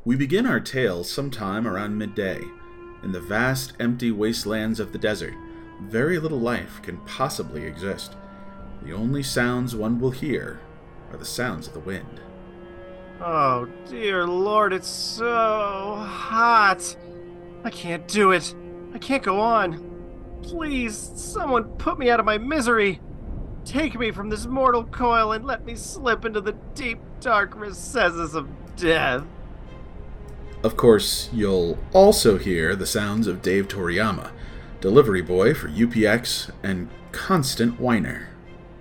We begin our tale sometime around midday. In the vast, empty wastelands of the desert, very little life can possibly exist. The only sounds one will hear are the sounds of the wind. Oh, dear Lord, it's so hot. I can't do it. I can't go on. Please, someone put me out of my misery. Take me from this mortal coil and let me slip into the deep, dark recesses of death. Of course, you'll also hear the sounds of Dave Toriyama, delivery boy for UPX and constant whiner.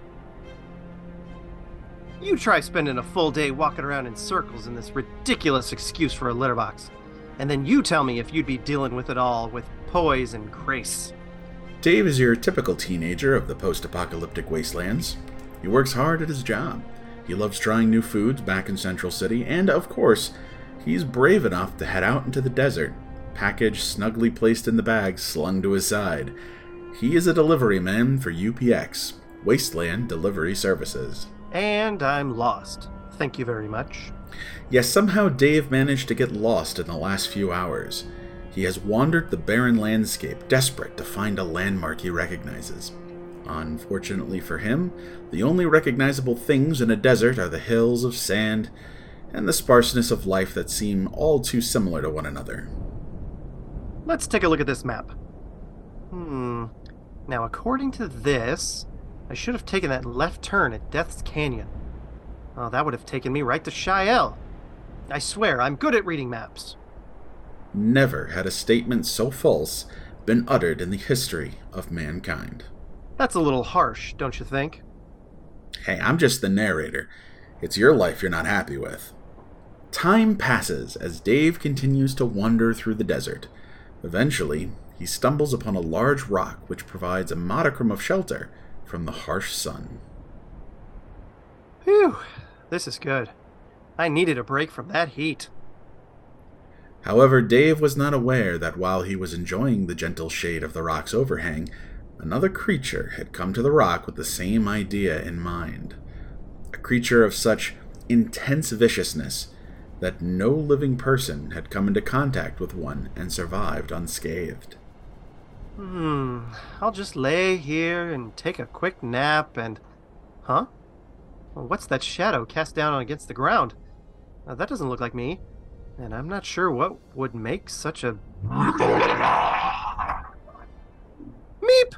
You try spending a full day walking around in circles in this ridiculous excuse for a litter box, and then you tell me if you'd be dealing with it all with poise and grace. Dave is your typical teenager of the post-apocalyptic wastelands. He works hard at his job. He loves trying new foods back in Central City, and of course, he's brave enough to head out into the desert, package snugly placed in the bag slung to his side. He is a delivery man for UPX, Wasteland Delivery Services. And I'm lost. Thank you very much. Yes, somehow Dave managed to get lost in the last few hours. He has wandered the barren landscape, desperate to find a landmark he recognizes. Unfortunately for him, the only recognizable things in a desert are the hills of sand and the sparseness of life that seem all too similar to one another. Let's take a look at this map. Now, according to this, I should have taken that left turn at Death's Canyon. Oh, that would have taken me right to Shael. I swear, I'm good at reading maps. Never had a statement so false been uttered in the history of mankind. That's a little harsh, don't you think? Hey, I'm just the narrator. It's your life you're not happy with. Time passes as Dave continues to wander through the desert. Eventually, he stumbles upon a large rock which provides a modicum of shelter from the harsh sun. Phew, this is good. I needed a break from that heat. However, Dave was not aware that while he was enjoying the gentle shade of the rock's overhang, another creature had come to the rock with the same idea in mind. A creature of such intense viciousness that no living person had come into contact with one and survived unscathed. I'll just lay here and take a quick nap and... Huh? Well, what's that shadow cast down against the ground? That doesn't look like me, and I'm not sure what would make such a... Meep!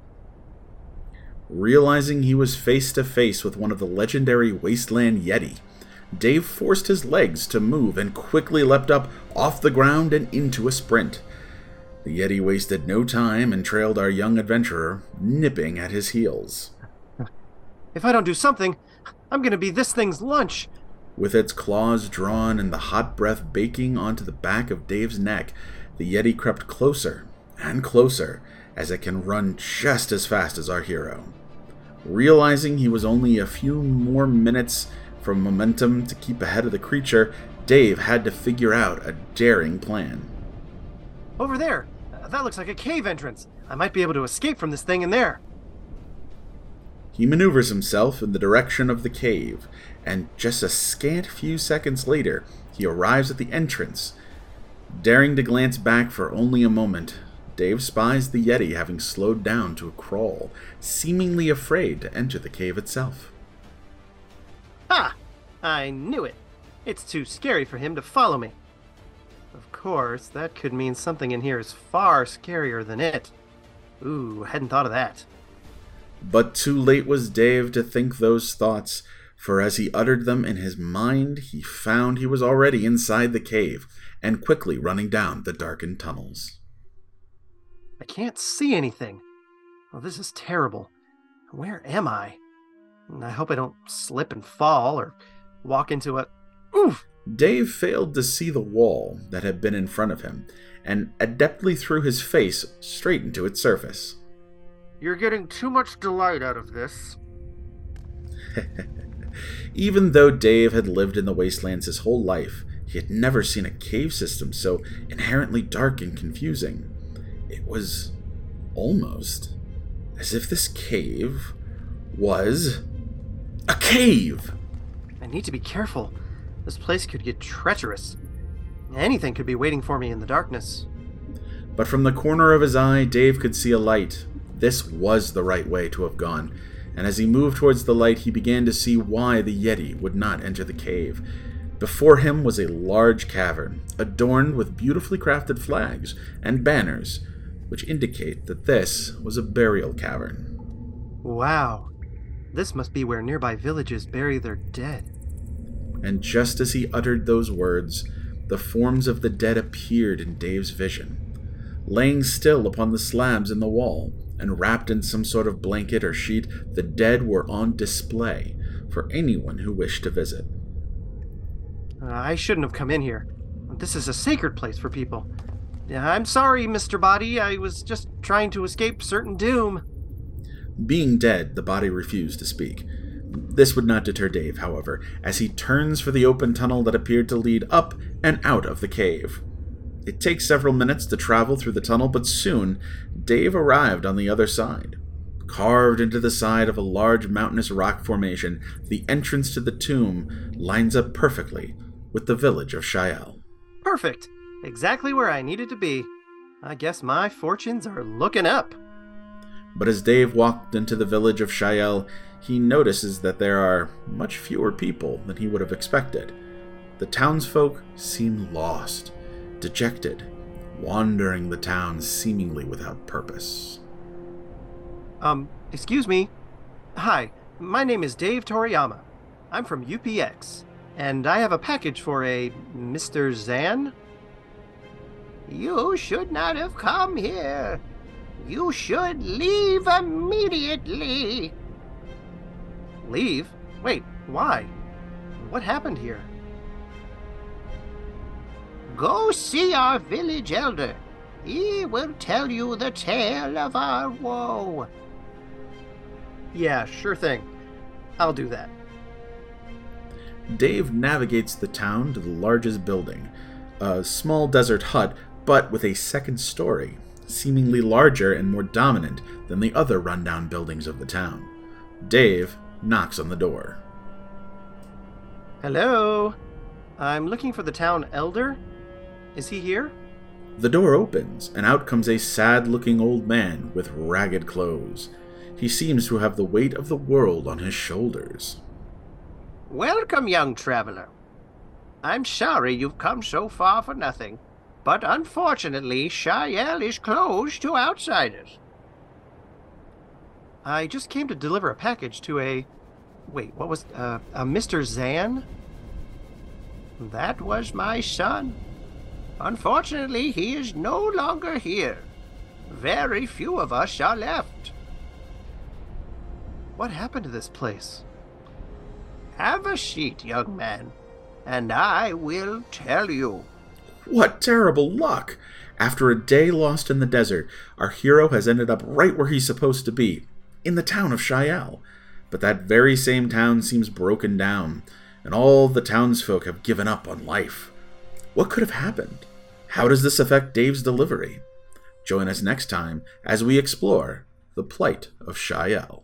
Realizing he was face to face with one of the legendary Wasteland Yeti, Dave forced his legs to move and quickly leapt up off the ground and into a sprint. The Yeti wasted no time and trailed our young adventurer, nipping at his heels. If I don't do something, I'm gonna be this thing's lunch. With its claws drawn and the hot breath baking onto the back of Dave's neck, the Yeti crept closer and closer as it can run just as fast as our hero. Realizing he was only a few more minutes from momentum to keep ahead of the creature, Dave had to figure out a daring plan. Over there! That looks like a cave entrance. I might be able to escape from this thing in there. He maneuvers himself in the direction of the cave, and just a scant few seconds later, he arrives at the entrance. Daring to glance back for only a moment, Dave spies the Yeti having slowed down to a crawl, seemingly afraid to enter the cave itself. Ha! I knew it. It's too scary for him to follow me. Of course, that could mean something in here is far scarier than it. Ooh, hadn't thought of that. But too late was Dave to think those thoughts, for as he uttered them in his mind, he found he was already inside the cave and quickly running down the darkened tunnels. I can't see anything. Oh, this is terrible. Where am I? I hope I don't slip and fall or walk into a... Oof! Dave failed to see the wall that had been in front of him and adeptly threw his face straight into its surface. You're getting too much delight out of this. Even though Dave had lived in the wastelands his whole life, he had never seen a cave system so inherently dark and confusing. It was almost as if this cave was a cave! I need to be careful. This place could get treacherous. Anything could be waiting for me in the darkness. But from the corner of his eye, Dave could see a light. This was the right way to have gone, and as he moved towards the light, he began to see why the Yeti would not enter the cave. Before him was a large cavern, adorned with beautifully crafted flags and banners, which indicate that this was a burial cavern. Wow. This must be where nearby villages bury their dead. And just as he uttered those words, the forms of the dead appeared in Dave's vision. Laying still upon the slabs in the wall, and wrapped in some sort of blanket or sheet, the dead were on display for anyone who wished to visit. I shouldn't have come in here. This is a sacred place for people. I'm sorry, Mr. Body. I was just trying to escape certain doom. Being dead, the body refused to speak. This would not deter Dave, however, as he turns for the open tunnel that appeared to lead up and out of the cave. It takes several minutes to travel through the tunnel, but soon Dave arrived on the other side. Carved into the side of a large mountainous rock formation, the entrance to the tomb lines up perfectly with the village of Shael. Perfect. Exactly where I needed to be. I guess my fortunes are looking up. But as Dave walked into the village of Shael, he notices that there are much fewer people than he would have expected. The townsfolk seem lost, dejected, wandering the town seemingly without purpose. Excuse me. Hi, my name is Dave Toriyama. I'm from UPX, and I have a package for a Mr. Zan. You should not have come here. You should leave immediately. Leave? Wait, why? What happened here? Go see our village elder. He will tell you the tale of our woe. Yeah, sure thing. I'll do that. Dave navigates the town to the largest building, a small desert hut, but with a second story, seemingly larger and more dominant than the other rundown buildings of the town. Dave knocks on the door. Hello? I'm looking for the town elder. Is he here? The door opens, and out comes a sad-looking old man with ragged clothes. He seems to have the weight of the world on his shoulders. Welcome, young traveler. I'm sorry you've come so far for nothing, but unfortunately, Shael is closed to outsiders. I just came to deliver a package to a Mr. Zan? That was my son. Unfortunately, he is no longer here. Very few of us are left. What happened to this place? Have a seat, young man, and I will tell you. What terrible luck! After a day lost in the desert, our hero has ended up right where he's supposed to be, in the town of Shael. But that very same town seems broken down, and all the townsfolk have given up on life. What could have happened? How does this affect Dave's delivery? Join us next time as we explore the plight of Shael.